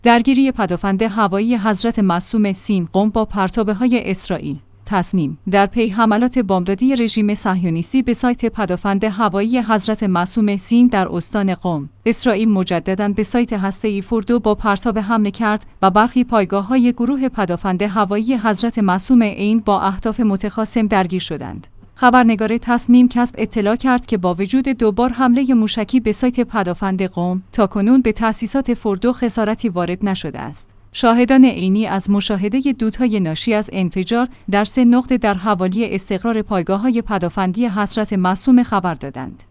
درگیری پدافند هوایی حضرت معصوم سین قم با پرتابه‌های اسرائیل. تصنیم در پی حملات بمبدادی رژیم صهیونیستی به سایت پدافند هوایی حضرت معصوم سین در استان قم، اسرائیل مجدداً به سایت هسته‌ای فردو با پرتاب حمله کرد و برخی پایگاه‌های گروه پدافند هوایی حضرت معصوم عین با اهداف متخاصم درگیر شدند. خبرنگار تصنیم کسب اطلاع کرد که با وجود دوبار حمله موشکی به سایت پدافند قم، تاکنون به تأسیسات فردو خسارتی وارد نشده است. شاهدان عینی از مشاهده دودهای ناشی از انفجار در 3 نقطه در حوالی استقرار پایگاه‌های پدافندی حضرت معصوم خبر دادند.